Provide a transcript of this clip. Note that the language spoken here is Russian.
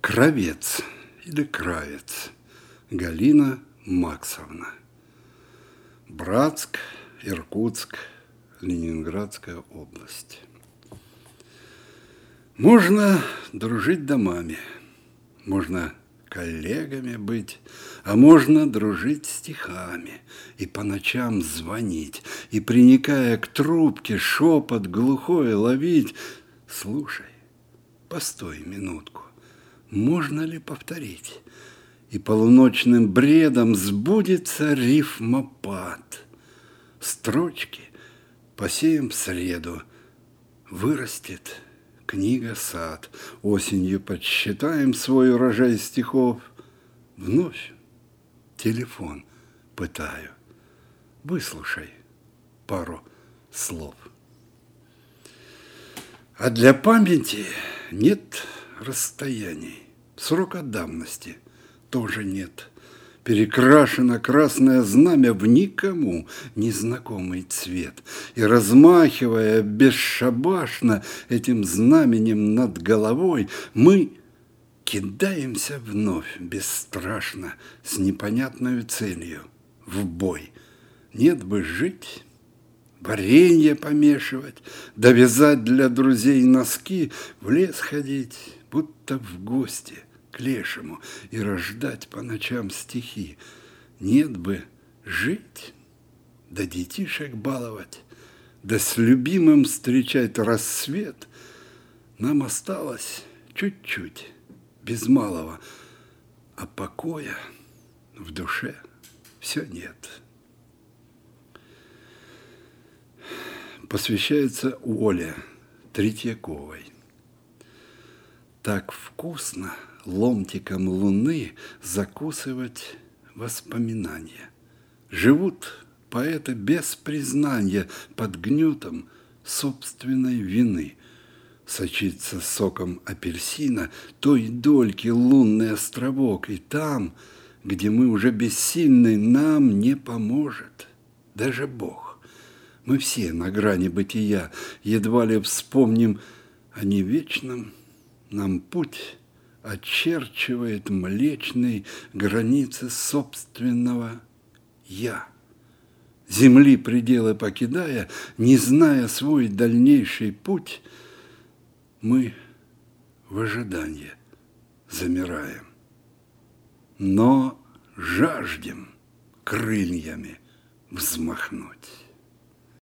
Кравец или Кравец Галина Максовна. Братск, Иркутск, Ленинградская область. Можно дружить домами, можно коллегами быть, а можно дружить стихами и по ночам звонить, и, приникая к трубке, шепот глухой ловить. Слушай, постой минутку, можно ли повторить? И полуночным бредом сбудется рифмопад. Строчки посеем в среду, вырастет книга-сад. Осенью подсчитаем свой урожай стихов. Вновь телефон пытаю. Выслушай пару слов. А для памяти нет расстояний. Срока давности тоже нет. Перекрашено красное знамя в никому незнакомый цвет. И, размахивая бесшабашно этим знаменем над головой, мы кидаемся вновь бесстрашно с непонятной целью в бой. Нет бы жить, варенье помешивать, довязать для друзей носки, в лес ходить, будто в гости к лешему, и рождать по ночам стихи. Нет бы жить, да детишек баловать, да с любимым встречать рассвет. Нам осталось чуть-чуть, без малого, а покоя в душе все нет. Посвящается Оле Третьяковой. Так вкусно ломтиком луны закусывать воспоминания. Живут поэты без признания под гнетом собственной вины. Сочится соком апельсина той дольки лунный островок, и там, где мы уже бессильны, нам не поможет даже Бог. Мы все на грани бытия, едва ли вспомним о невечном. Нам путь очерчивает млечные границы собственного «я». Земли пределы покидая, не зная свой дальнейший путь, мы в ожидании замираем, но жаждем крыльями взмахнуть.